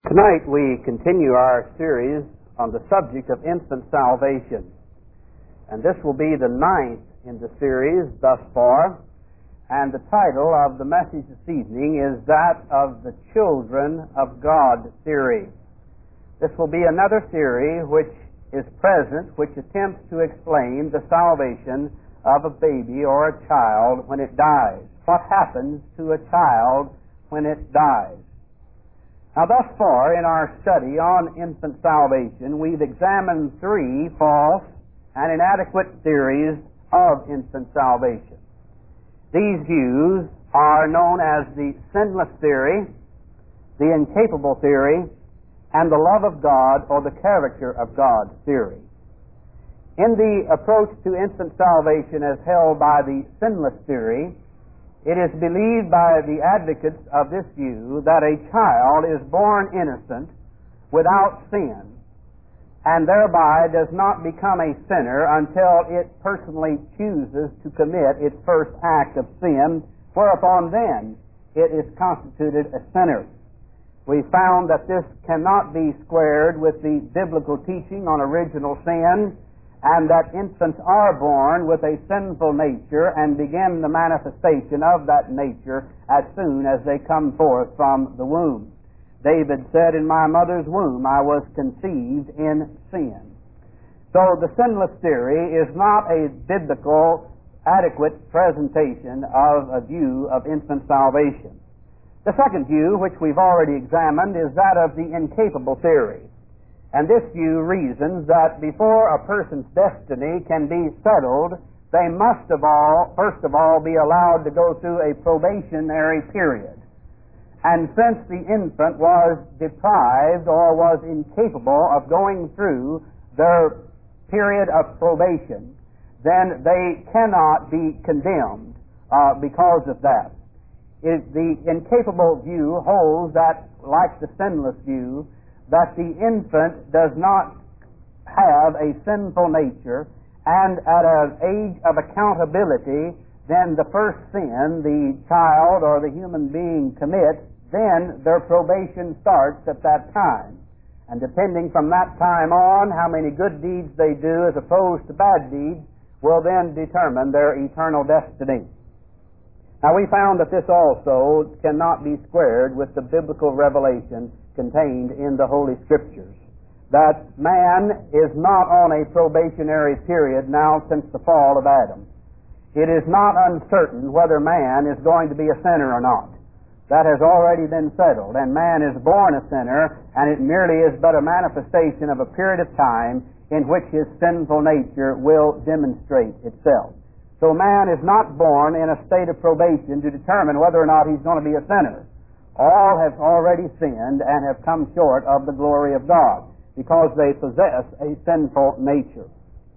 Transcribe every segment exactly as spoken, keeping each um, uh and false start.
Tonight we continue our series on the subject of infant salvation. And this will be the ninth in the series thus far. And the title of the message this evening is that of the Children of God theory. This will be another theory which is present, which attempts to explain the salvation of a baby or a child when it dies. What happens to a child when it dies? Now, thus far in our study on infant salvation, we've examined three false and inadequate theories of infant salvation. These views are known as the sinless theory, the incapable theory, and the love of God or the character of God theory. In the approach to infant salvation as held by the sinless theory, it is believed by the advocates of this view that a child is born innocent without sin and thereby does not become a sinner until it personally chooses to commit its first act of sin, whereupon then it is constituted a sinner. We found that this cannot be squared with the biblical teaching on original sin, and that infants are born with a sinful nature and begin the manifestation of that nature as soon as they come forth from the womb. David said, "In my mother's womb I was conceived in sin." So the sinless theory is not a biblical, adequate presentation of a view of infant salvation. The second view, which we've already examined, is that of the incapable theory. And this view reasons that before a person's destiny can be settled, they must of all, first of all, be allowed to go through a probationary period. And since the infant was deprived or was incapable of going through their period of probation, then they cannot be condemned uh, because of that. It, the incapable view holds that, like the sinless view, that the infant does not have a sinful nature, and at an age of accountability, then the first sin the child or the human being commits, then their probation starts at that time. And depending from that time on, how many good deeds they do as opposed to bad deeds will then determine their eternal destiny. Now, we found that this also cannot be squared with the biblical revelation contained in the Holy Scriptures, that man is not on a probationary period now since the fall of Adam. It is not uncertain whether man is going to be a sinner or not. That has already been settled, and man is born a sinner, and it merely is but a manifestation of a period of time in which his sinful nature will demonstrate itself. So man is not born in a state of probation to determine whether or not he's going to be a sinner. All have already sinned and have come short of the glory of God because they possess a sinful nature.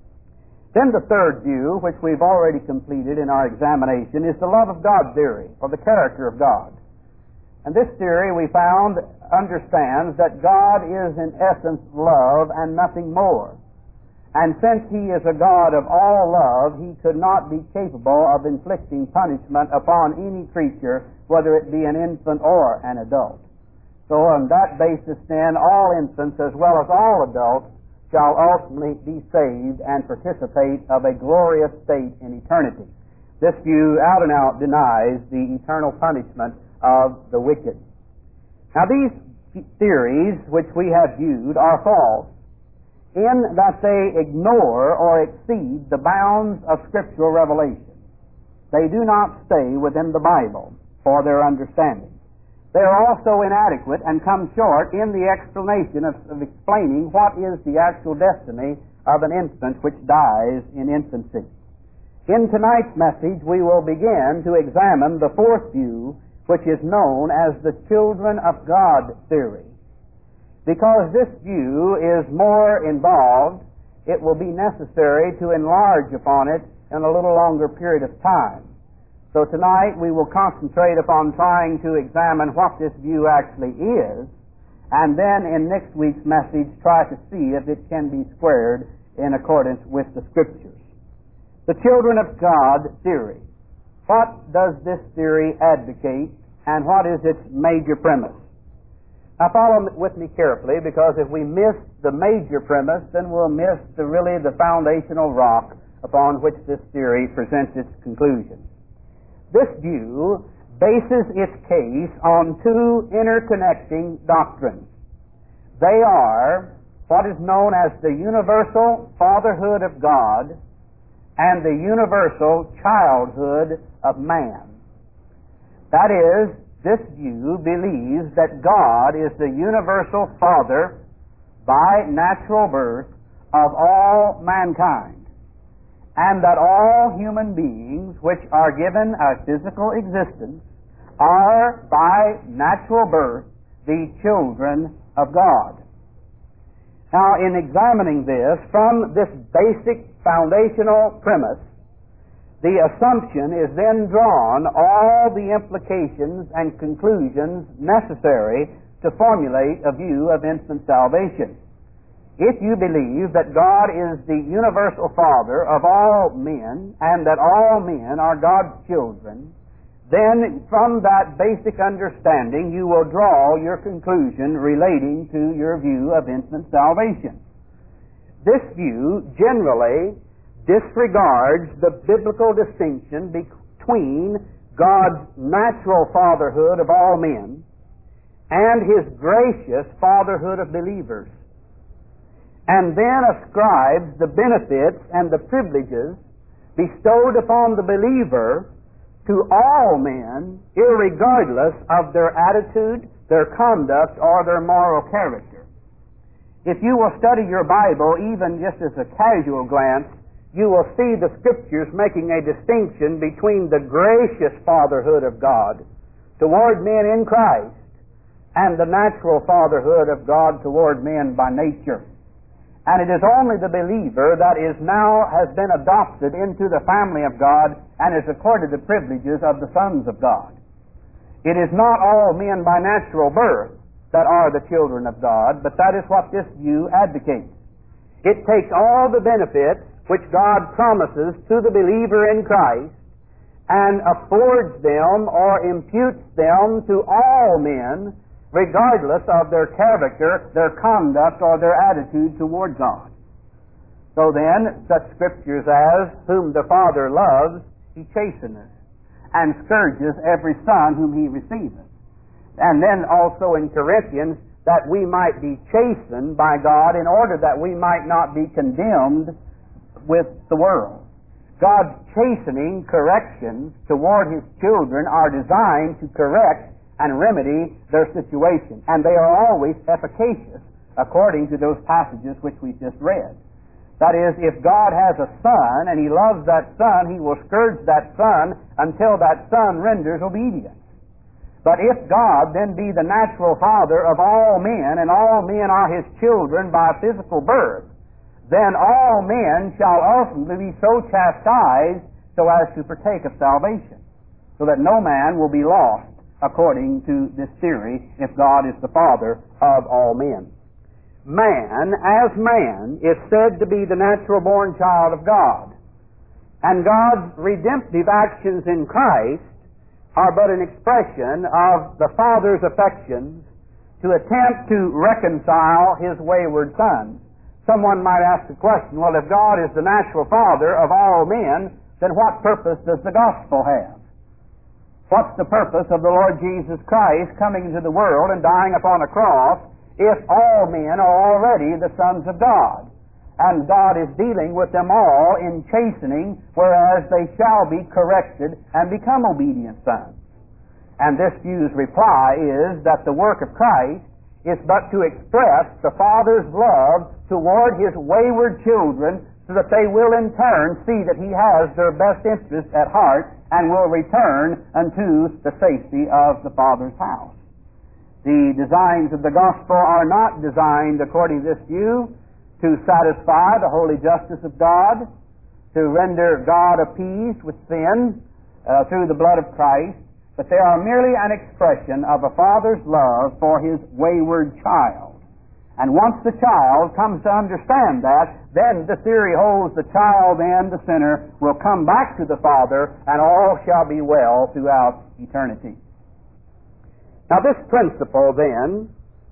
Then the third view, which we've already completed in our examination, is the love of God theory, or the character of God. And this theory, we found, understands that God is in essence love and nothing more. And since He is a God of all love, He could not be capable of inflicting punishment upon any creature, whether it be an infant or an adult. So on that basis then, all infants as well as all adults shall ultimately be saved and participate of a glorious state in eternity. This view out and out denies the eternal punishment of the wicked. Now these theories which we have viewed are false, in that they ignore or exceed the bounds of scriptural revelation. They do not stay within the Bible for their understanding. They are also inadequate and come short in the explanation of, of explaining what is the actual destiny of an infant which dies in infancy. In tonight's message, we will begin to examine the fourth view, which is known as the Children of God theory. Because this view is more involved, it will be necessary to enlarge upon it in a little longer period of time. So tonight we will concentrate upon trying to examine what this view actually is, and then in next week's message try to see if it can be squared in accordance with the Scriptures. The Children of God theory. What does this theory advocate, and what is its major premise? Now follow with me carefully, because if we miss the major premise, then we'll miss the really the foundational rock upon which this theory presents its conclusion. This view bases its case on two interconnecting doctrines. They are what is known as the universal fatherhood of God and the universal childhood of man. That is, this view believes that God is the universal father by natural birth of all mankind, and that all human beings which are given a physical existence are by natural birth the children of God. Now, in examining this, from this basic foundational premise, the assumption is then drawn all the implications and conclusions necessary to formulate a view of infant salvation. If you believe that God is the universal Father of all men and that all men are God's children, then from that basic understanding you will draw your conclusion relating to your view of infant salvation. This view generally disregards the biblical distinction between God's natural fatherhood of all men and His gracious fatherhood of believers, and then ascribes the benefits and the privileges bestowed upon the believer to all men, irregardless of their attitude, their conduct, or their moral character. If you will study your Bible, even just as a casual glance, you will see the Scriptures making a distinction between the gracious fatherhood of God toward men in Christ and the natural fatherhood of God toward men by nature. And it is only the believer that is now has been adopted into the family of God and is accorded the privileges of the sons of God. It is not all men by natural birth that are the children of God, but that is what this view advocates. It takes all the benefits which God promises to the believer in Christ and affords them or imputes them to all men, regardless of their character, their conduct, or their attitude toward God. So then, such scriptures as, whom the Father loves, He chasteneth, and scourges every son whom He receiveth. And then also in Corinthians, that we might be chastened by God in order that we might not be condemned with the world. God's chastening corrections toward His children are designed to correct and remedy their situation, and they are always efficacious according to those passages which we just read. That is, if God has a son and He loves that son, He will scourge that son until that son renders obedience. But if God then be the natural father of all men, and all men are His children by physical birth, then all men shall ultimately be so chastised so as to partake of salvation, so that no man will be lost according to this theory if God is the Father of all men. Man, as man, is said to be the natural-born child of God, and God's redemptive actions in Christ are but an expression of the Father's affections to attempt to reconcile His wayward sons. Someone might ask the question, well, if God is the natural Father of all men, then what purpose does the gospel have? What's the purpose of the Lord Jesus Christ coming into the world and dying upon a cross if all men are already the sons of God? And God is dealing with them all in chastening, whereas they shall be corrected and become obedient sons. And this view's reply is that the work of Christ is but to express the Father's love toward His wayward children, so that they will in turn see that He has their best interest at heart and will return unto the safety of the Father's house. The designs of the gospel are not designed, according to this view, to satisfy the holy justice of God, to render God appeased with sin uh, through the blood of Christ, but they are merely an expression of a father's love for his wayward child. And once the child comes to understand that, then the theory holds the child and the sinner will come back to the Father, and all shall be well throughout eternity. Now this principle, then,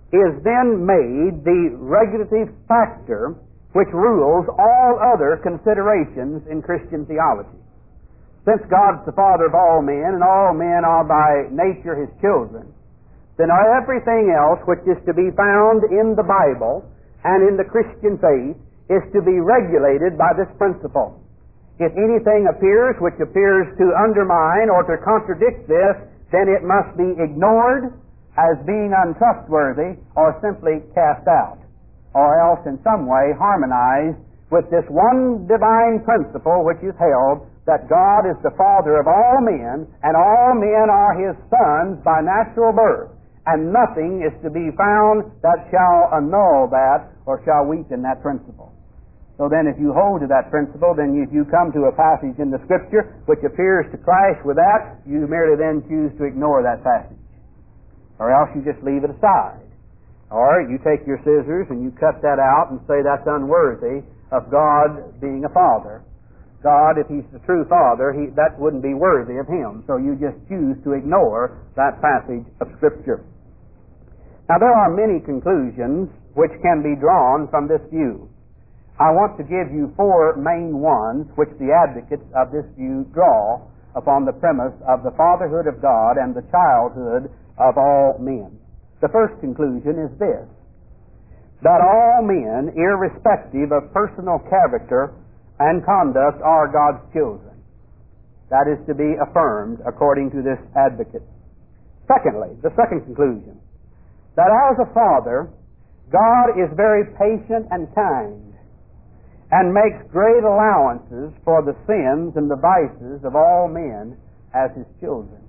is then made the regulative factor which rules all other considerations in Christian theology. Since God's the Father of all men, and all men are by nature His children, then everything else which is to be found in the Bible and in the Christian faith is to be regulated by this principle. If anything appears which appears to undermine or to contradict this, then it must be ignored as being untrustworthy or simply cast out, or else in some way harmonized with this one divine principle which is held that God is the Father of all men, and all men are His sons by natural birth, and nothing is to be found that shall annul that or shall weaken that principle. So then if you hold to that principle, then if you come to a passage in the Scripture which appears to clash with that, you merely then choose to ignore that passage. Or else you just leave it aside. Or you take your scissors and you cut that out and say that's unworthy of God being a Father. God, if He's the true Father, he, that wouldn't be worthy of Him. So you just choose to ignore that passage of Scripture. Now there are many conclusions which can be drawn from this view. I want to give you four main ones which the advocates of this view draw upon the premise of the fatherhood of God and the childhood of all men. The first conclusion is this: that all men, irrespective of personal character and conduct, are God's children. That is to be affirmed according to this advocate. Secondly, the second conclusion, that as a father, God is very patient and kind, and makes great allowances for the sins and the vices of all men as His children.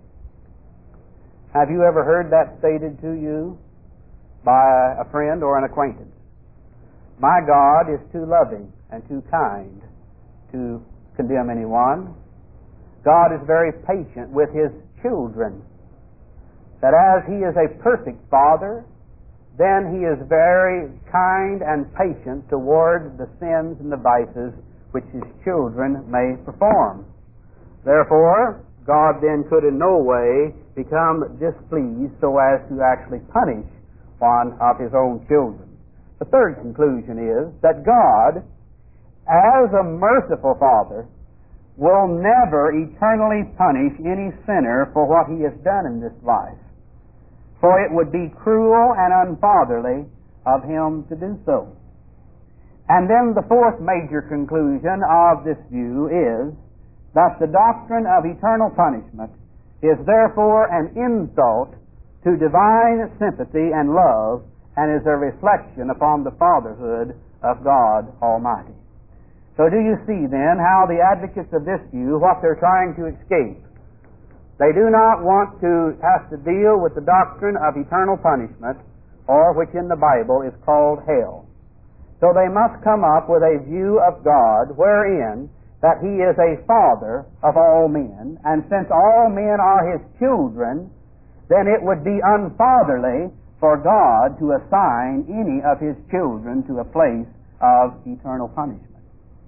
Have you ever heard that stated to you by a friend or an acquaintance? My God is too loving and too kind to condemn anyone. God is very patient with His children. That as He is a perfect Father, then He is very kind and patient toward the sins and the vices which His children may perform. Therefore, God then could in no way become displeased so as to actually punish one of His own children. The third conclusion is that God, as a merciful Father, will never eternally punish any sinner for what he has done in this life, for it would be cruel and unfatherly of Him to do so. And then the fourth major conclusion of this view is that the doctrine of eternal punishment is therefore an insult to divine sympathy and love, and is a reflection upon the fatherhood of God Almighty. So do you see then how the advocates of this view, what they're trying to escape? They do not want to have to deal with the doctrine of eternal punishment, or which in the Bible is called hell. So they must come up with a view of God wherein that He is a Father of all men, and since all men are His children, then it would be unfatherly for God to assign any of His children to a place of eternal punishment.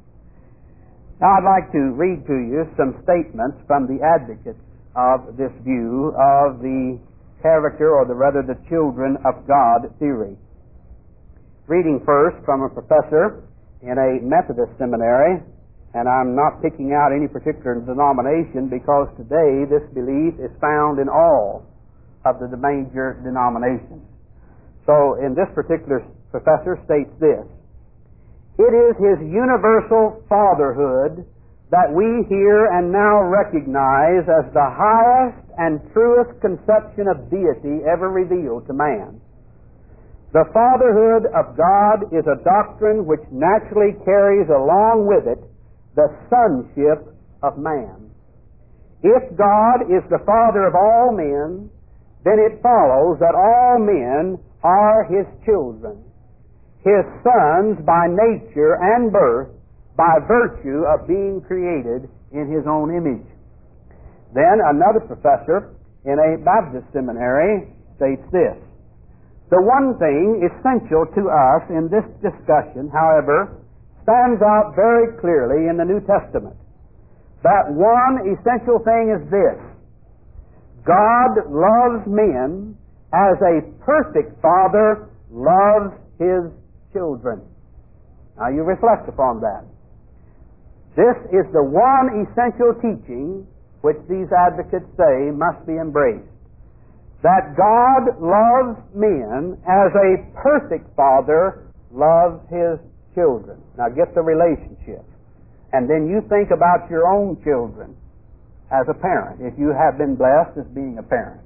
Now I'd like to read to you some statements from the advocates of this view of the character, or the rather the children of God theory. Reading first from a professor in a Methodist seminary, and I'm not picking out any particular denomination because today this belief is found in all of the major denominations. So in this particular professor states this: it is His universal fatherhood that we here and now recognize as the highest and truest conception of deity ever revealed to man. The fatherhood of God is a doctrine which naturally carries along with it the sonship of man. If God is the Father of all men, then it follows that all men are His children, His sons by nature and birth, by virtue of being created in His own image. Then another professor in a Baptist seminary states this: the one thing essential to us in this discussion, however, stands out very clearly in the New Testament. That one essential thing is this: God loves men as a perfect father loves his children. Now you reflect upon that. This is the one essential teaching which these advocates say must be embraced. That God loves men as a perfect father loves his children. Now get the relationship. And then you think about your own children as a parent, if you have been blessed as being a parent.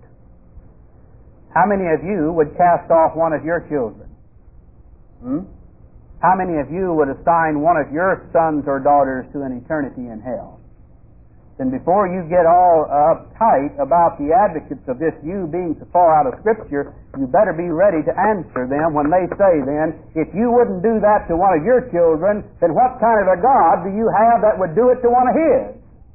How many of you would cast off one of your children? Hmm? How many of you would assign one of your sons or daughters to an eternity in hell? Then before you get all uptight about the advocates of this view being so far out of Scripture, you better be ready to answer them when they say then, if you wouldn't do that to one of your children, then what kind of a God do you have that would do it to one of his?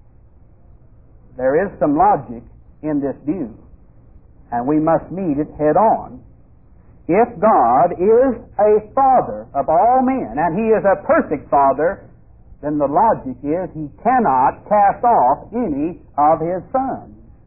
There is some logic in this view, and we must meet it head on. If God is a father of all men, and he is a perfect father, then the logic is he cannot cast off any of his sons.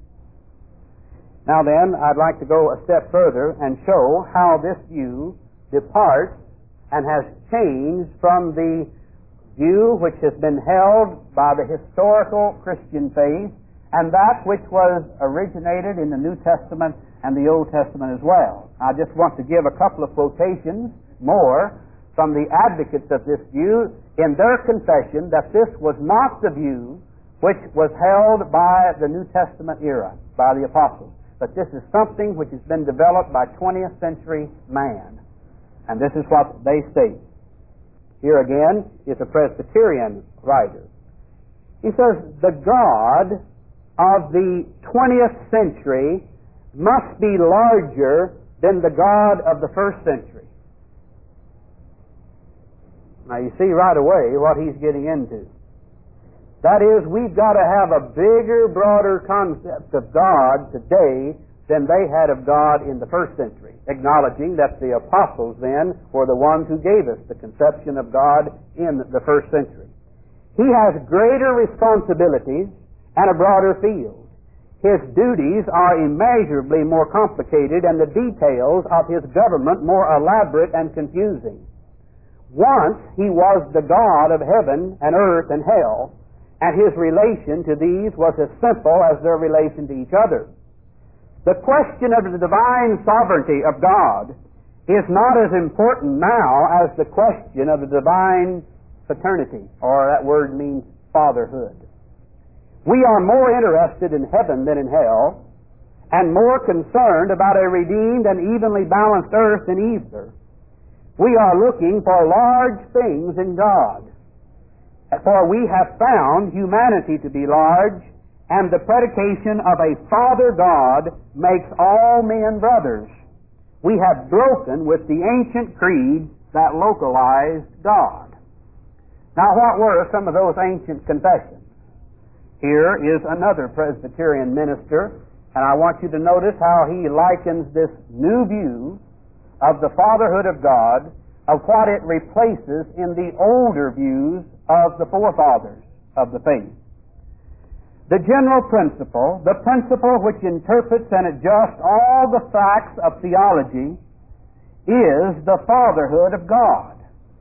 Now then, I'd like to go a step further and show how this view departs and has changed from the view which has been held by the historical Christian faith and that which was originated in the New Testament and the Old Testament as well. I just want to give a couple of quotations more from the advocates of this view in their confession that this was not the view which was held by the New Testament era, by the apostles, but this is something which has been developed by twentieth century man. And this is what they state. Here again is a Presbyterian writer. He says, the God of the twentieth century must be larger than the God of the first century. Now you see right away what he's getting into. That is, we've got to have a bigger, broader concept of God today than they had of God in the first century, acknowledging that the apostles then were the ones who gave us the conception of God in the first century. He has greater responsibilities and a broader field. His duties are immeasurably more complicated and the details of his government more elaborate and confusing. Once he was the God of heaven and earth and hell, and his relation to these was as simple as their relation to each other. The question of the divine sovereignty of God is not as important now as the question of the divine paternity, or that word means fatherhood. We are more interested in heaven than in hell, and more concerned about a redeemed and evenly balanced earth than either. We are looking for large things in God, for we have found humanity to be large, and the predication of a Father God makes all men brothers. We have broken with the ancient creeds that localized God. Now, what were some of those ancient confessions? Here is another Presbyterian minister, and I want you to notice how he likens this new view of the fatherhood of God, of what it replaces in the older views of the forefathers of the faith. The general principle, the principle which interprets and adjusts all the facts of theology, is the fatherhood of God.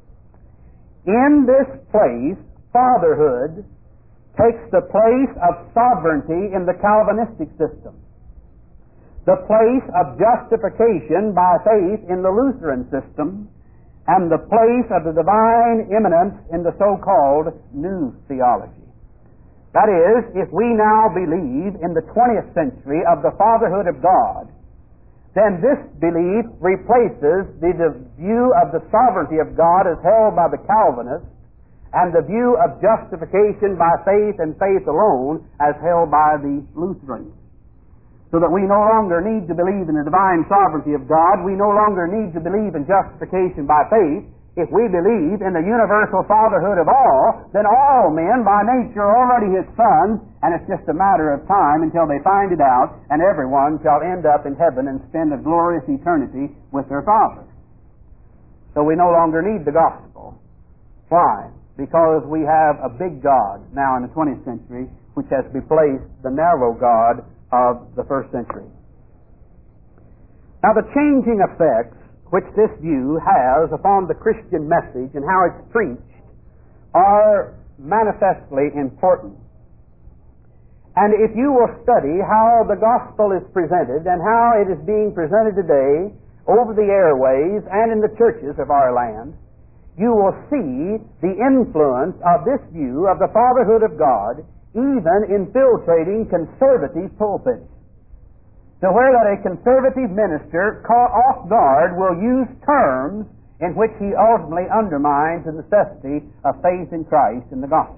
In this place, fatherhood takes the place of sovereignty in the Calvinistic system, the place of justification by faith in the Lutheran system, and the place of the divine immanence in the so-called New Theology. That is, if we now believe in the twentieth century of the fatherhood of God, then this belief replaces the, the view of the sovereignty of God as held by the Calvinists and the view of justification by faith and faith alone as held by the Lutherans. So that we no longer need to believe in the divine sovereignty of God. We no longer need to believe in justification by faith. If we believe in the universal fatherhood of all, then all men by nature are already his sons, and it's just a matter of time until they find it out, and everyone shall end up in heaven and spend a glorious eternity with their Father. So we no longer need the gospel. Why? Because we have a big God now in the twentieth century, which has replaced the narrow God of the first century. Now, the changing effects which this view has upon the Christian message and how it's preached are manifestly important. And if you will study how the gospel is presented and how it is being presented today over the airways and in the churches of our land, you will see the influence of this view of the fatherhood of God even infiltrating conservative pulpits, to where that a conservative minister caught off guard will use terms in which he ultimately undermines the necessity of faith in Christ and the gospel.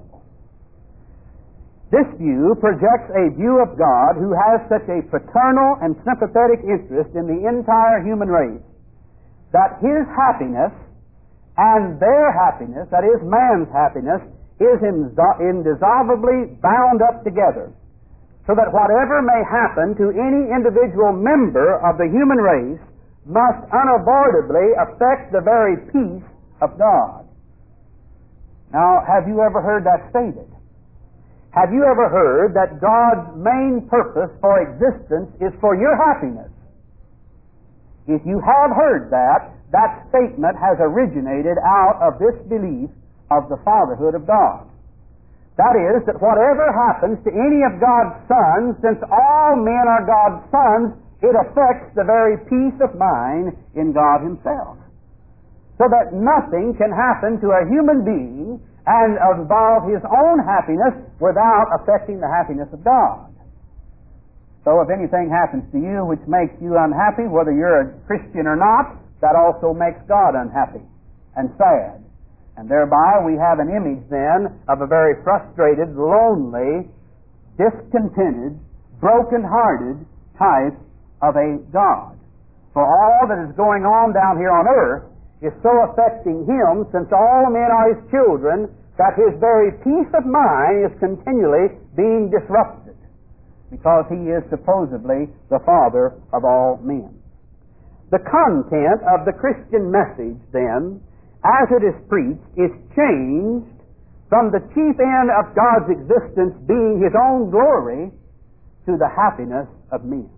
This view projects a view of God who has such a paternal and sympathetic interest in the entire human race that his happiness and their happiness, that is, man's happiness, is indissolubly bound up together, so that whatever may happen to any individual member of the human race must unavoidably affect the very peace of God. Now, have you ever heard that stated? Have you ever heard that God's main purpose for existence is for your happiness? If you have heard that, that statement has originated out of this belief of the fatherhood of God. That is, that whatever happens to any of God's sons, since all men are God's sons, it affects the very peace of mind in God Himself. So that nothing can happen to a human being and involve his own happiness without affecting the happiness of God. So if anything happens to you which makes you unhappy, whether you're a Christian or not, that also makes God unhappy and sad. And thereby we have an image then of a very frustrated, lonely, discontented, broken-hearted type of a God. For all that is going on down here on earth is so affecting him, since all men are his children, that his very peace of mind is continually being disrupted, because he is supposedly the father of all men. The content of the Christian message, then, as it is preached, is changed from the chief end of God's existence being His own glory to the happiness of men.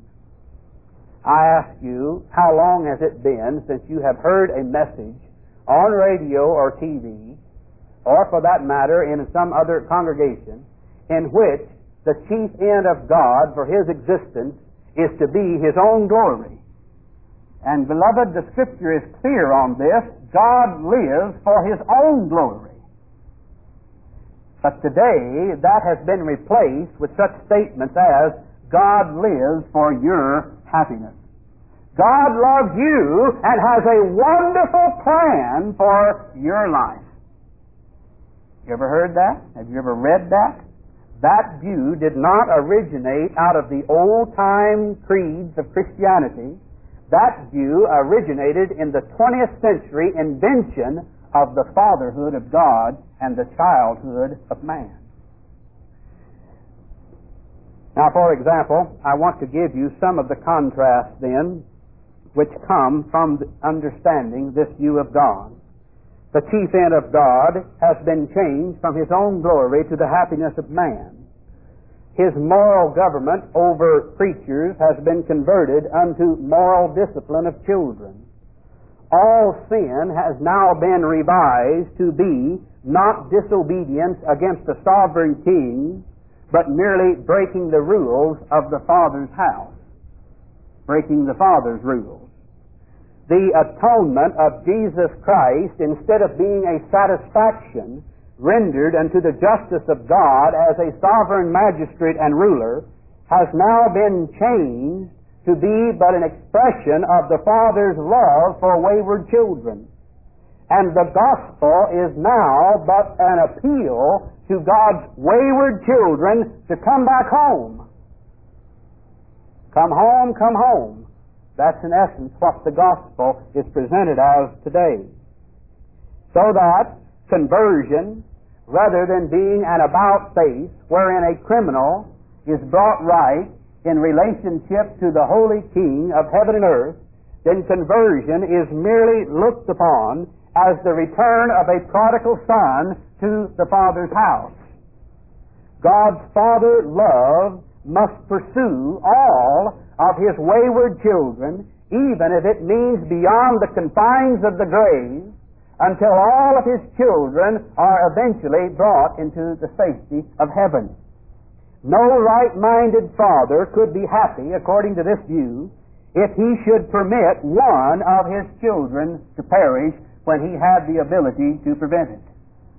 I ask you, how long has it been since you have heard a message on radio or T V, or for that matter in some other congregation, in which the chief end of God for His existence is to be His own glory? And beloved, the Scripture is clear on this. God lives for His own glory. But today, that has been replaced with such statements as, God lives for your happiness. God loves you and has a wonderful plan for your life. You ever heard that? Have you ever read that? That view did not originate out of the old-time creeds of Christianity. That view originated in the twentieth century invention of the fatherhood of God and the childhood of man. Now, for example, I want to give you some of the contrasts then which come from understanding this view of God. The chief end of God has been changed from His own glory to the happiness of man. His moral government over creatures has been converted unto moral discipline of children. All sin has now been revised to be not disobedience against the sovereign king, but merely breaking the rules of the Father's house, breaking the Father's rules. The atonement of Jesus Christ, instead of being a satisfaction rendered unto the justice of God as a sovereign magistrate and ruler, has now been changed to be but an expression of the Father's love for wayward children. And the gospel is now but an appeal to God's wayward children to come back home. Come home, come home. That's in essence what the gospel is presented as today. So that conversion, rather than being an about face wherein a criminal is brought right in relationship to the Holy King of heaven and earth, then conversion is merely looked upon as the return of a prodigal son to the Father's house. God's Father love must pursue all of His wayward children, even if it means beyond the confines of the grave, until all of His children are eventually brought into the safety of heaven. No right-minded father could be happy, according to this view, if he should permit one of his children to perish when he had the ability to prevent it.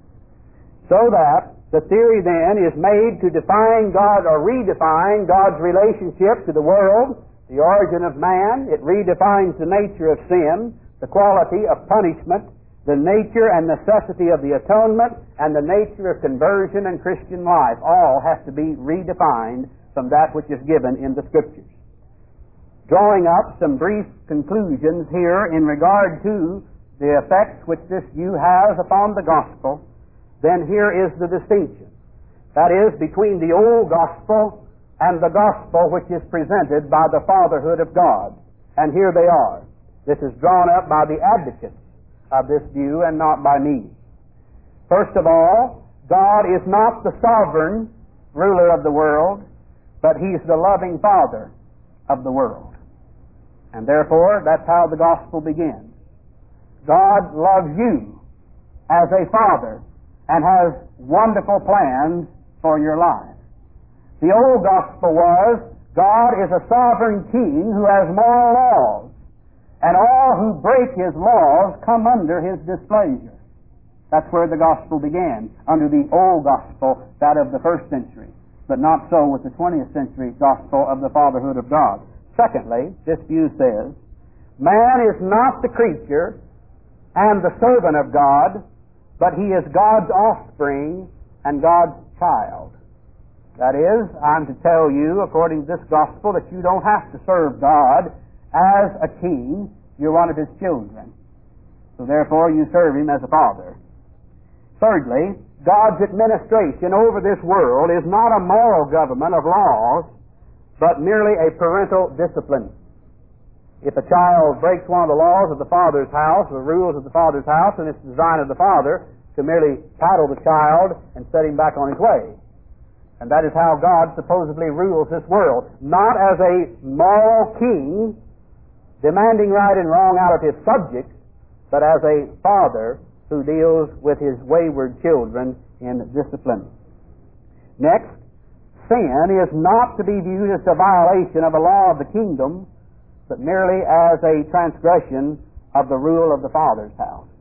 So that the theory then is made to define God or redefine God's relationship to the world, the origin of man. It redefines the nature of sin, the quality of punishment, the nature and necessity of the atonement, and the nature of conversion and Christian life. All has to be redefined from that which is given in the Scriptures. Drawing up some brief conclusions here in regard to the effects which this view has upon the gospel, then here is the distinction. That is, between the old gospel and the gospel which is presented by the fatherhood of God. And here they are. This is drawn up by the advocates of this view and not by me. First of all, God is not the sovereign ruler of the world, but He's the loving Father of the world. And therefore, that's how the gospel begins. God loves you as a father and has wonderful plans for your life. The old gospel was, God is a sovereign king who has moral laws, and all who break His laws come under His displeasure. That's where the gospel began, under the old gospel, that of the first century, but not so with the twentieth century gospel of the fatherhood of God. Secondly, this view says, man is not the creature and the servant of God, but he is God's offspring and God's child. That is, I'm to tell you, according to this gospel, that you don't have to serve God as a king. You're one of His children. So therefore you serve Him as a father. Thirdly, God's administration over this world is not a moral government of laws, but merely a parental discipline. If a child breaks one of the laws of the father's house, the rules of the father's house, and it's the design of the father to merely paddle the child and set him back on his way. And that is how God supposedly rules this world. Not as a moral king demanding right and wrong out of his subjects, but as a father who deals with his wayward children in discipline. Next, sin is not to be viewed as a violation of a law of the kingdom, but merely as a transgression of the rule of the Father's house.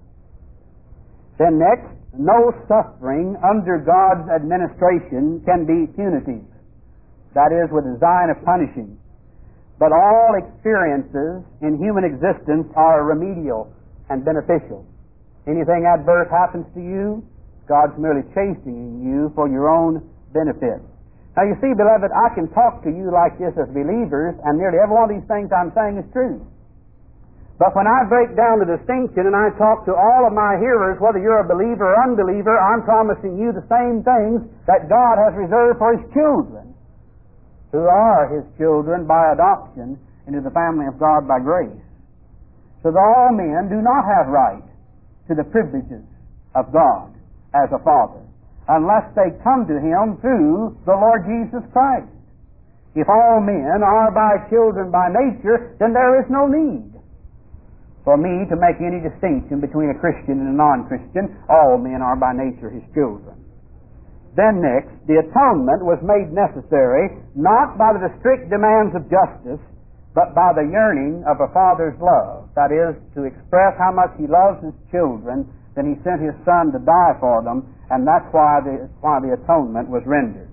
Then next, no suffering under God's administration can be punitive. That is, with the design of punishing. But all experiences in human existence are remedial and beneficial. Anything adverse happens to you, God's merely chastening you for your own benefit. Now you see, beloved, I can talk to you like this as believers, and nearly every one of these things I'm saying is true. But when I break down the distinction and I talk to all of my hearers, whether you're a believer or unbeliever, I'm promising you the same things that God has reserved for His children, who are His children by adoption into the family of God by grace. So that all men do not have right to the privileges of God as a Father, unless they come to Him through the Lord Jesus Christ. If all men are by children by nature, then there is no need for me to make any distinction between a Christian and a non-Christian. All men are by nature His children. Then next, the atonement was made necessary not by the strict demands of justice, but by the yearning of a father's love. That is, to express how much he loves his children, then he sent his Son to die for them, and that's why the, why the atonement was rendered.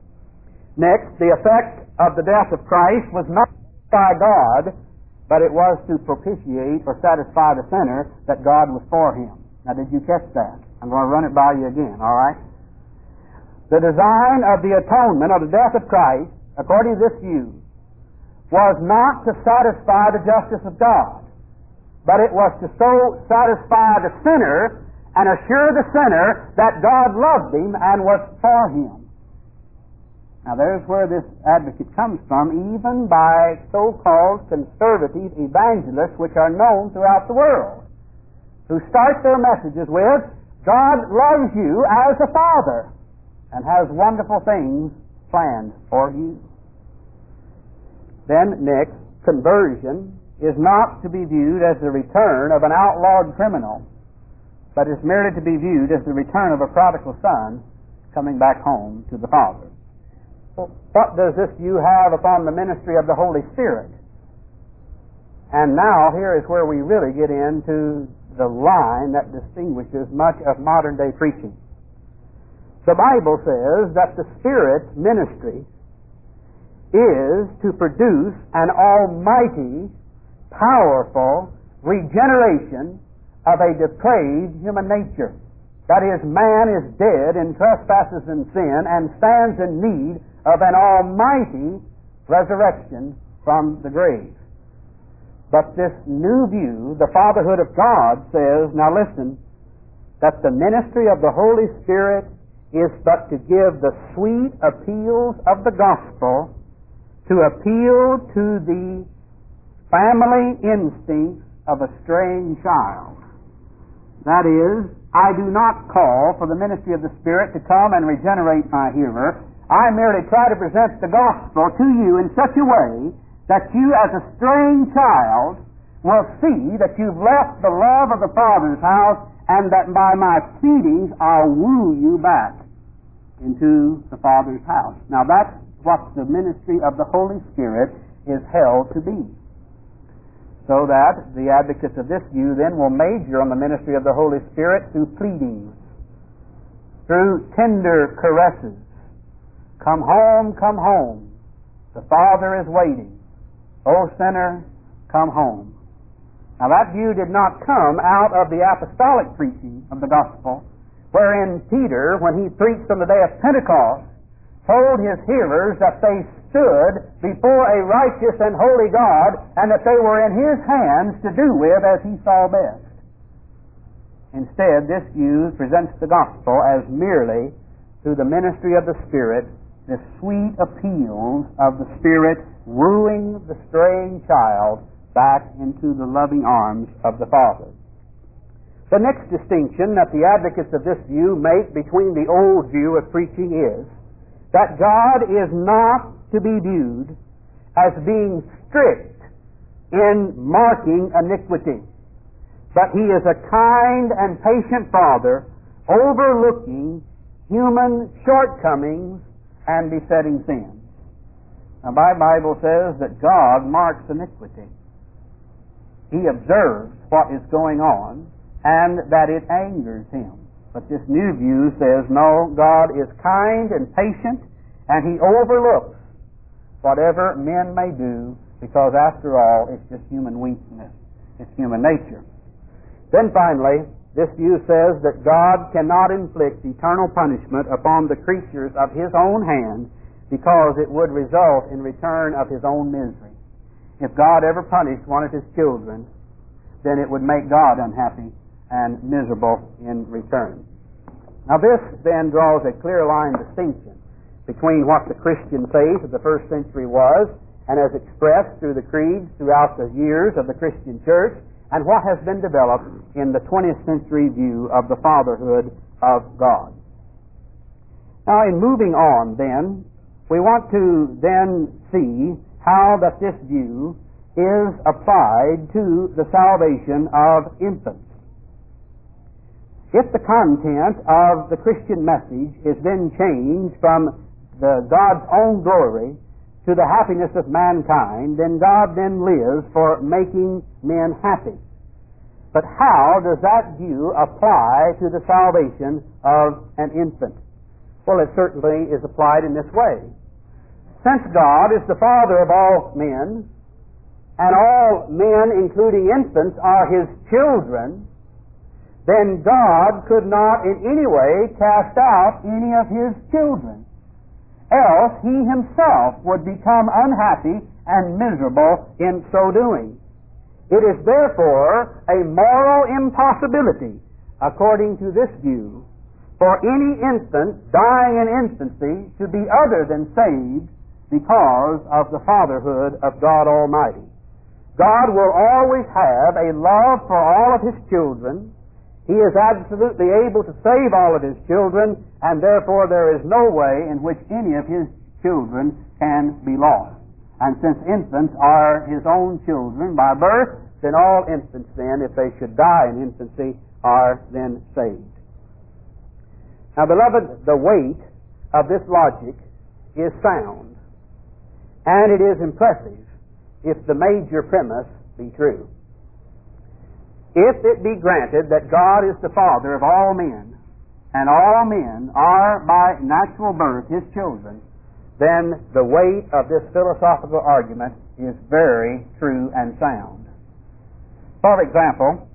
Next, the effect of the death of Christ was not by God, but it was to propitiate or satisfy the sinner that God was for him. Now, did you catch that? I'm going to run it by you again, all right? The design of the atonement, of the death of Christ, according to this view, was not to satisfy the justice of God, but it was to so satisfy the sinner and assure the sinner that God loved him and was for him. Now there's where this advocate comes from, even by so-called conservative evangelists which are known throughout the world, who start their messages with, God loves you as a father and has wonderful things planned for you. Then next, conversion is not to be viewed as the return of an outlawed criminal, but is merely to be viewed as the return of a prodigal son coming back home to the Father. Well, what does this view have upon the ministry of the Holy Spirit? And now here is where we really get into the line that distinguishes much of modern-day preaching. The Bible says that the Spirit's ministry is to produce an almighty, powerful regeneration of a depraved human nature. That is, man is dead in trespasses and sin and stands in need of an almighty resurrection from the grave. But this new view, the fatherhood of God, says, now listen, that the ministry of the Holy Spirit is but to give the sweet appeals of the gospel, to appeal to the family instincts of a straying child. That is, I do not call for the ministry of the Spirit to come and regenerate my hearer. I merely try to present the gospel to you in such a way that you as a straying child will see that you've left the love of the Father's house and that by my pleadings I'll woo you back into the Father's house. Now that's what the ministry of the Holy Spirit is held to be. So that the advocates of this view then will major on the ministry of the Holy Spirit through pleadings, through tender caresses. Come home, come home. The Father is waiting. O sinner, come home. Now that view did not come out of the apostolic preaching of the gospel, wherein Peter, when he preached on the day of Pentecost, told his hearers that they stood before a righteous and holy God and that they were in His hands to do with as He saw best. Instead, this view presents the gospel as merely, through the ministry of the Spirit, the sweet appeals of the Spirit wooing the straying child back into the loving arms of the Father. The next distinction that the advocates of this view make between the old view of preaching is that God is not to be viewed as being strict in marking iniquity, but He is a kind and patient Father overlooking human shortcomings and besetting sins. Now, my Bible says that God marks iniquity. He observes what is going on and that it angers Him. But this new view says, no, God is kind and patient and He overlooks whatever men may do, because after all, it's just human weakness. It's human nature. Then finally, this view says that God cannot inflict eternal punishment upon the creatures of His own hand because it would result in return of His own misery. If God ever punished one of His children, then it would make God unhappy and miserable in return. Now this then draws a clear line distinction between what the Christian faith of the first century was and as expressed through the creeds throughout the years of the Christian church and what has been developed in the twentieth century view of the fatherhood of God. Now in moving on then, we want to then see how that this view is applied to the salvation of infants. If the content of the Christian message is then changed from the God's own glory to the happiness of mankind, then God then lives for making men happy. But how does that view apply to the salvation of an infant? Well, it certainly is applied in this way. Since God is the Father of all men, and all men, including infants, are His children, then God could not in any way cast out any of His children. Else He Himself would become unhappy and miserable in so doing. It is therefore a moral impossibility, according to this view, for any infant dying in infancy to be other than saved because of the fatherhood of God Almighty. God will always have a love for all of His children. He is absolutely able to save all of His children, and therefore there is no way in which any of His children can be lost. And since infants are his own children by birth, then all infants then, if they should die in infancy, are then saved. Now, beloved, the weight of this logic is sound, and it is impressive if the major premise be true. If it be granted that God is the Father of all men, and all men are by natural birth his children, then the weight of this philosophical argument is very true and sound. For example,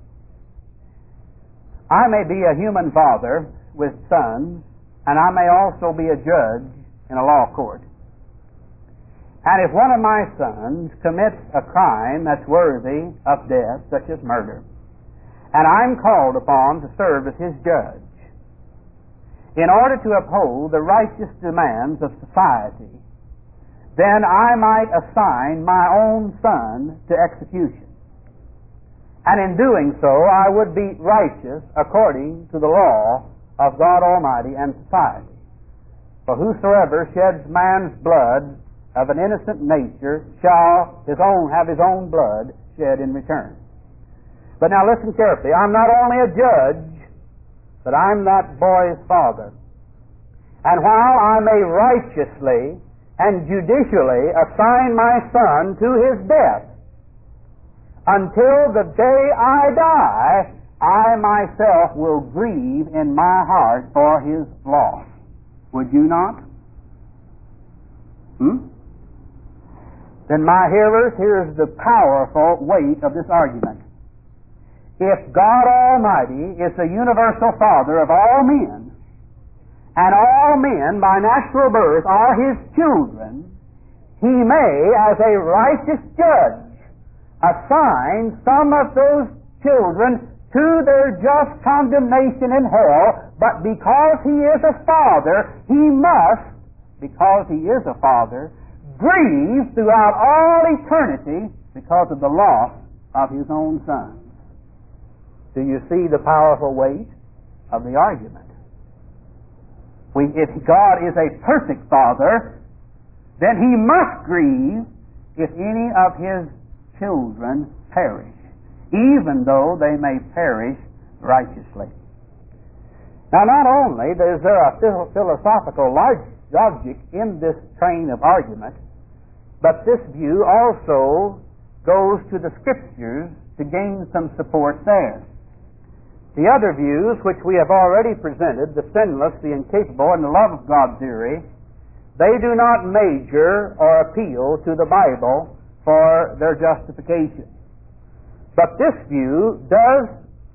I may be a human father with sons, and I may also be a judge in a law court. And if one of my sons commits a crime that's worthy of death, such as murder, and I'm called upon to serve as his judge, in order to uphold the righteous demands of society, then I might assign my own son to execution. And in doing so, I would be righteous according to the law of God Almighty and society. For whosoever sheds man's blood of an innocent nature shall his own have his own blood shed in return. But now listen carefully. I'm not only a judge, but I'm that boy's father. And while I may righteously and judicially assign my son to his death, until the day I die, I myself will grieve in my heart for his loss. Would you not? Hmm? Then, my hearers, here's the powerful weight of this argument. If God Almighty is the universal Father of all men, and all men by natural birth are his children, he may, as a righteous judge, assign some of those children to their just condemnation in hell, but because he is a father, he must, because he is a father, grieve throughout all eternity because of the loss of his own sons. Do you see the powerful weight of the argument? We, if God is a perfect father, then he must grieve if any of his children perish, even though they may perish righteously. Now, not only is there a philosophical logic in this train of argument, but this view also goes to the Scriptures to gain some support there. The other views, which we have already presented, the sinless, the incapable, and the love of God theory, they do not major or appeal to the Bible for their justification. But this view does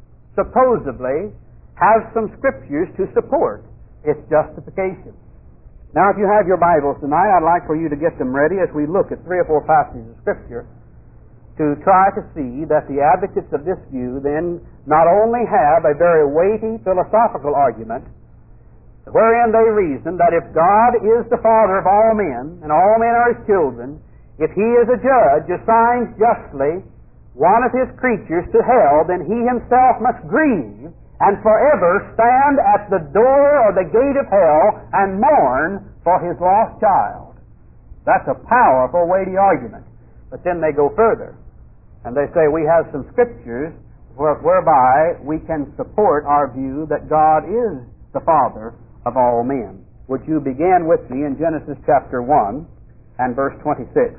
supposedly have some Scriptures to support its justification. Now, if you have your Bibles tonight, I'd like for you to get them ready as we look at three or four passages of Scripture to try to see that the advocates of this view then not only have a very weighty philosophical argument, wherein they reason that if God is the Father of all men, and all men are his children, if he is a judge, assigns justly one of his creatures to hell, then he himself must grieve and forever stand at the door or the gate of hell and mourn for his lost child. That's a powerful, weighty argument. But then they go further, and they say we have some Scriptures whereby we can support our view that God is the Father of all men. Would you begin with me in Genesis chapter one and verse twenty-six?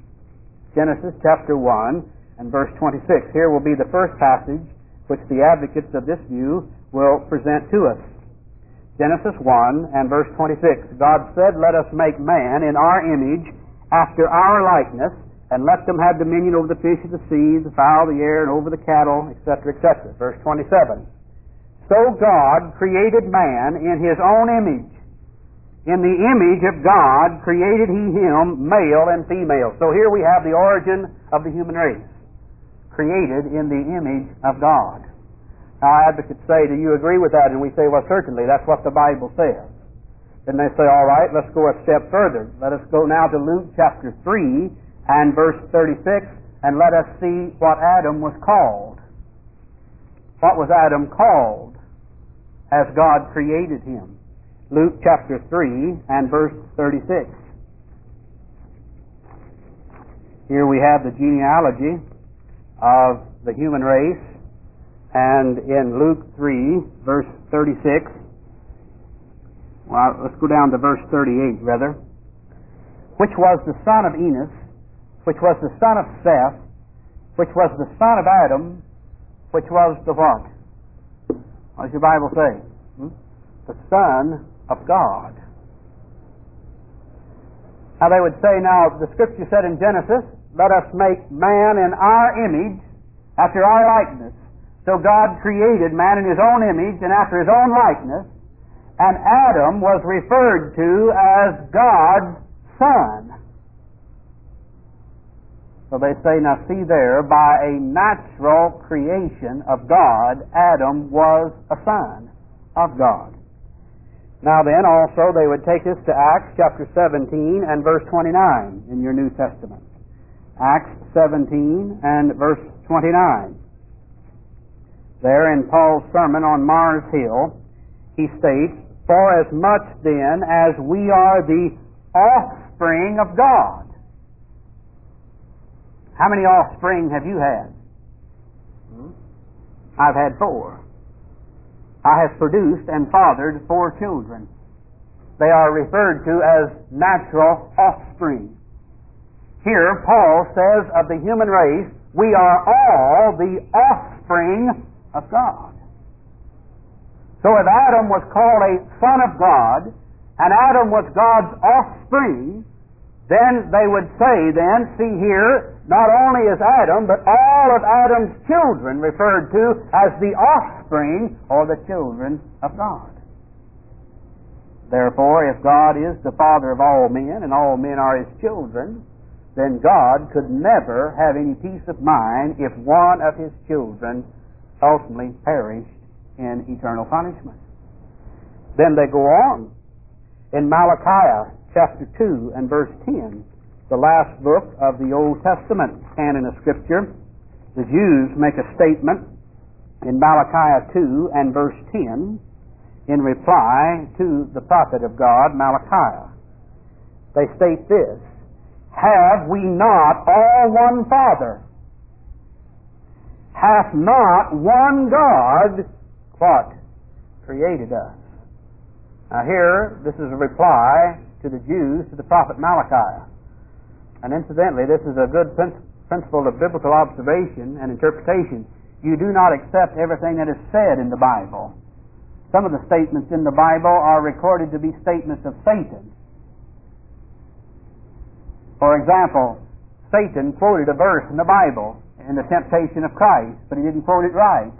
Genesis chapter one and verse twenty-six. Here will be the first passage which the advocates of this view will present to us. Genesis one and verse twenty-six. God said, "Let us make man in our image, after our likeness, and let them have dominion over the fish of the sea, the fowl of the air, and over the cattle," et cetera, et cetera. Verse twenty-seven. "So God created man in his own image. In the image of God created he him, male and female." So here we have the origin of the human race, created in the image of God. Now, advocates say, "Do you agree with that?" And we say, "Well, certainly, that's what the Bible says." Then they say, "All right, let's go a step further. Let us go now to Luke chapter three and verse thirty-six, and let us see what Adam was called. What was Adam called as God created him? Luke chapter three and verse thirty-six. Here we have the genealogy of the human race, and in Luke three, verse thirty-six, well, let's go down to verse thirty-eight, rather. Which was the son of Enos, which was the son of Seth, which was the son of Adam, which was the what? What does your Bible say? Hmm? The Son of God. Now they would say, now the Scripture said in Genesis, let us make man in our image, after our likeness. So God created man in His own image and after His own likeness, and Adam was referred to as God's son. So they say, now see there, by a natural creation of God, Adam was a son of God. Now then, also, they would take us to Acts chapter seventeen and verse twenty-nine in your New Testament. Acts seventeen and verse twenty-nine. There in Paul's sermon on Mars Hill, he states, for as much then as we are the offspring of God. How many offspring have you had? Hmm? I've had four. I have produced and fathered four children. They are referred to as natural offspring. Here, Paul says of the human race, we are all the offspring of God. So if Adam was called a son of God, and Adam was God's offspring, then they would say then, see here, not only is Adam, but all of Adam's children referred to as the offspring or the children of God. Therefore, if God is the Father of all men, and all men are His children, then God could never have any peace of mind if one of His children ultimately perished in eternal punishment. Then they go on. In Malachi chapter two and verse ten, the last book of the Old Testament canon of Scripture, the Jews make a statement in Malachi two and verse ten in reply to the prophet of God, Malachi. They state this, have we not all one Father? Hath not one God, what? Created us. Now here, this is a reply to the Jews, to the prophet Malachi. And incidentally, this is a good principle of biblical observation and interpretation. You do not accept everything that is said in the Bible. Some of the statements in the Bible are recorded to be statements of Satan. For example, Satan quoted a verse in the Bible in the temptation of Christ, but he didn't quote it right.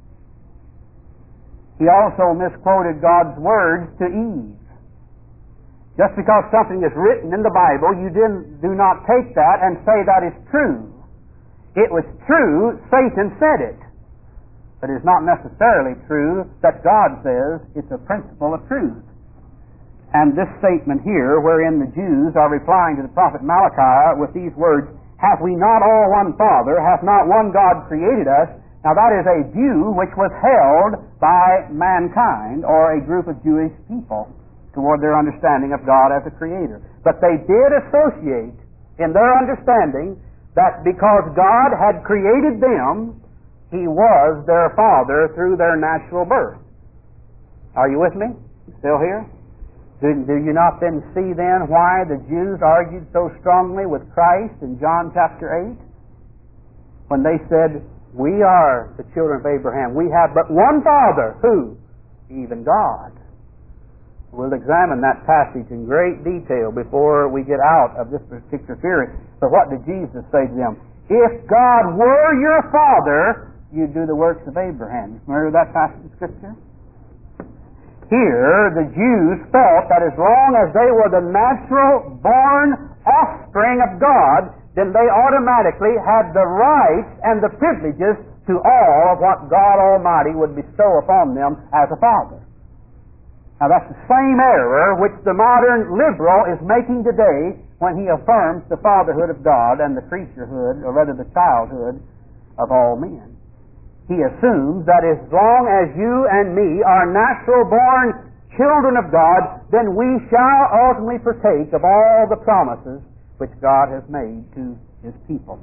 He also misquoted God's words to Eve. Just because something is written in the Bible, you didn't, do not take that and say that is true. It was true, Satan said it. But it's not necessarily true that God says it's a principle of truth. And this statement here, wherein the Jews are replying to the prophet Malachi with these words, hath we not all one Father, hath not one God created us? Now that is a view which was held by mankind, or a group of Jewish people, toward their understanding of God as a creator. But they did associate in their understanding that because God had created them, He was their Father through their natural birth. Are you with me? Still here? Do, do you not then see then why the Jews argued so strongly with Christ in John chapter eight? When they said, we are the children of Abraham. We have but one Father. Who? Even God. We'll examine that passage in great detail before we get out of this particular theory. But what did Jesus say to them? If God were your Father, you'd do the works of Abraham. Remember that passage of Scripture? Here, the Jews felt that as long as they were the natural born offspring of God, then they automatically had the rights and the privileges to all of what God Almighty would bestow upon them as a Father. Now that's the same error which the modern liberal is making today when he affirms the fatherhood of God and the creaturehood, or rather the childhood, of all men. He assumes that as long as you and me are natural-born children of God, then we shall ultimately partake of all the promises which God has made to His people.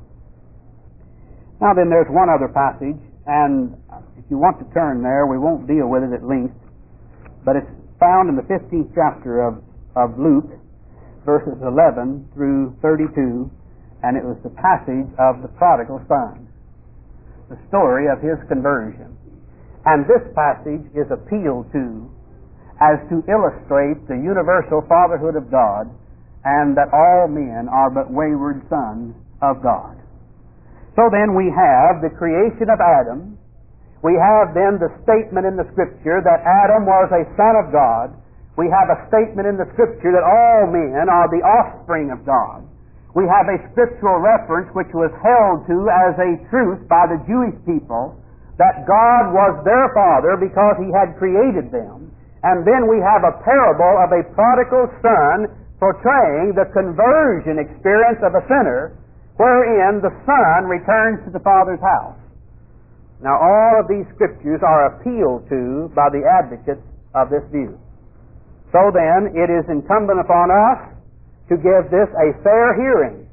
Now then, there's one other passage, and if you want to turn there, we won't deal with it at length, but it's found in the fifteenth chapter of, of Luke, verses eleven through thirty-two, and it was the passage of the prodigal son, the story of his conversion. And this passage is appealed to as to illustrate the universal fatherhood of God, and that all men are but wayward sons of God. So then we have the creation of Adam. We have then the statement in the Scripture that Adam was a son of God. We have a statement in the Scripture that all men are the offspring of God. We have a scriptural reference which was held to as a truth by the Jewish people, that God was their father because He had created them. And then we have a parable of a prodigal son portraying the conversion experience of a sinner, wherein the son returns to the father's house. Now all of these scriptures are appealed to by the advocates of this view. So then, it is incumbent upon us to give this a fair hearing.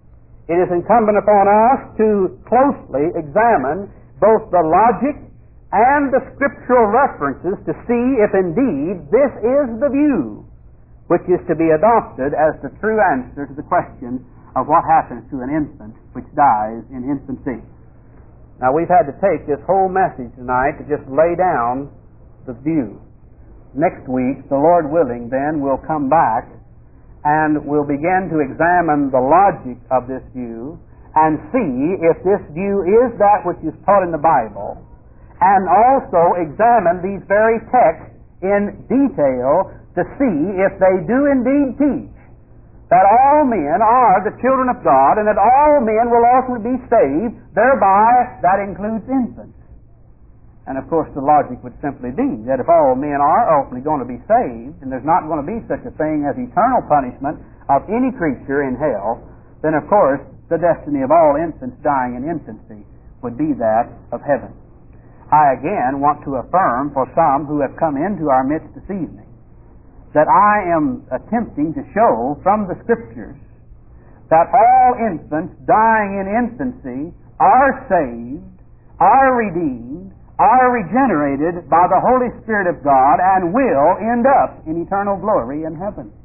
It is incumbent upon us to closely examine both the logic and the scriptural references to see if indeed this is the view which is to be adopted as the true answer to the question of what happens to an infant which dies in infancy. Now, we've had to take this whole message tonight to just lay down the view. Next week, the Lord willing, then, we'll come back and we'll begin to examine the logic of this view and see if this view is that which is taught in the Bible, and also examine these very texts in detail to see if they do indeed teach that all men are the children of God and that all men will ultimately be saved, thereby that includes infants. And of course the logic would simply be that if all men are ultimately going to be saved, and there's not going to be such a thing as eternal punishment of any creature in hell, then of course the destiny of all infants dying in infancy would be that of heaven. I again want to affirm for some who have come into our midst this evening that I am attempting to show from the Scriptures that all infants dying in infancy are saved, are redeemed, are regenerated by the Holy Spirit of God, and will end up in eternal glory in heaven.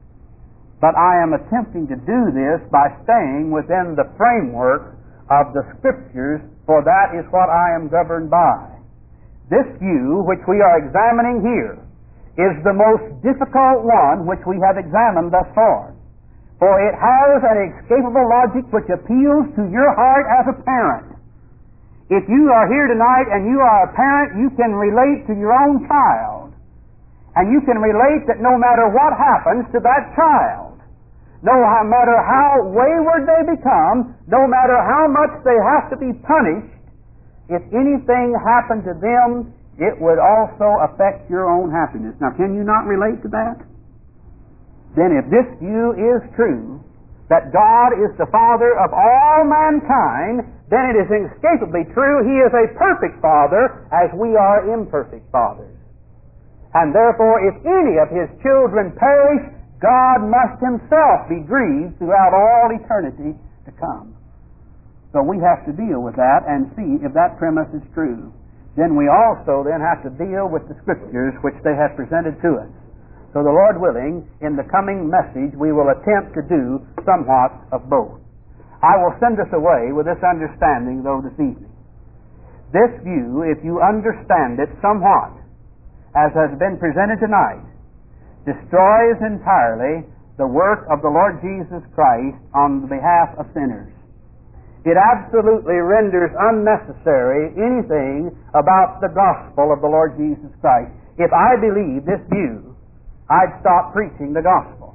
But I am attempting to do this by staying within the framework of the Scriptures, for that is what I am governed by. This view which we are examining here is the most difficult one which we have examined thus far, for it has an inescapable logic which appeals to your heart as a parent. If you are here tonight and you are a parent, you can relate to your own child, and you can relate that no matter what happens to that child, no matter how wayward they become, no matter how much they have to be punished, if anything happened to them, it would also affect your own happiness. Now, can you not relate to that? Then if this view is true, that God is the Father of all mankind, then it is inescapably true He is a perfect Father as we are imperfect fathers. And therefore, if any of His children perish, God must Himself be grieved throughout all eternity to come. So we have to deal with that and see if that premise is true. Then we also then have to deal with the Scriptures which they have presented to us. So the Lord willing, in the coming message, we will attempt to do somewhat of both. I will send us away with this understanding, though, this evening. This view, if you understand it somewhat, as has been presented tonight, destroys entirely the work of the Lord Jesus Christ on behalf of sinners. It absolutely renders unnecessary anything about the gospel of the Lord Jesus Christ. If I believe this view, I'd stop preaching the gospel.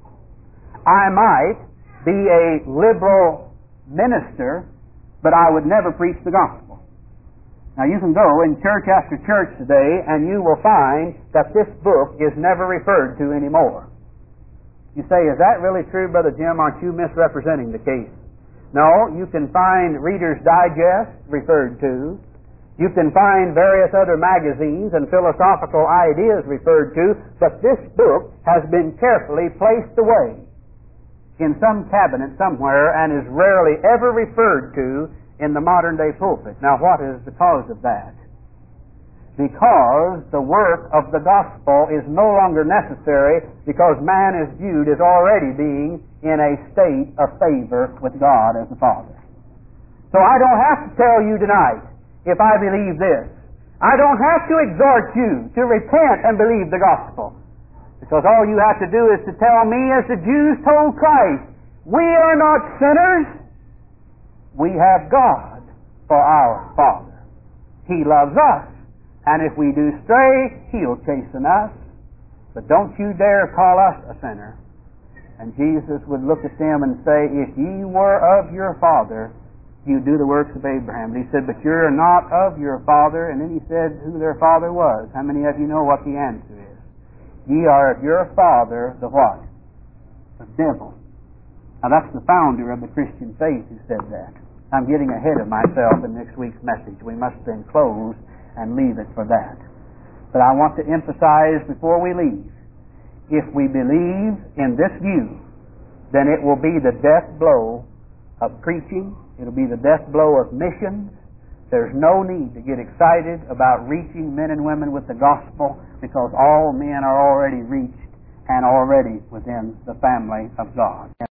I might be a liberal minister, but I would never preach the gospel. Now you can go in church after church today and you will find that this book is never referred to anymore. You say, is that really true, Brother Jim? Aren't you misrepresenting the case? No, you can find Reader's Digest referred to. You can find various other magazines and philosophical ideas referred to, but this book has been carefully placed away. in some cabinet somewhere and is rarely ever referred to in the modern day pulpit. Now, what is the cause of that? Because the work of the gospel is no longer necessary, because man is viewed as already being in a state of favor with God as the Father. So I don't have to tell you tonight, if I believe this, I don't have to exhort you to repent and believe the gospel. Because all you have to do is to tell me, as the Jews told Christ, we are not sinners, we have God for our Father. He loves us. And if we do stray, He'll chasten us. But don't you dare call us a sinner. And Jesus would look at them and say, if ye were of your father, you'd do the works of Abraham. And he said, but you're not of your father. And then he said who their father was. How many of you know what the answer is? Ye are of your father, the what? The devil. Now that's the founder of the Christian faith who said that. I'm getting ahead of myself in next week's message. We must then close and leave it for that. But I want to emphasize before we leave, if we believe in this view, then it will be the death blow of preaching. It'll be the death blow of missions. There's no need to get excited about reaching men and women with the gospel, because all men are already reached and already within the family of God.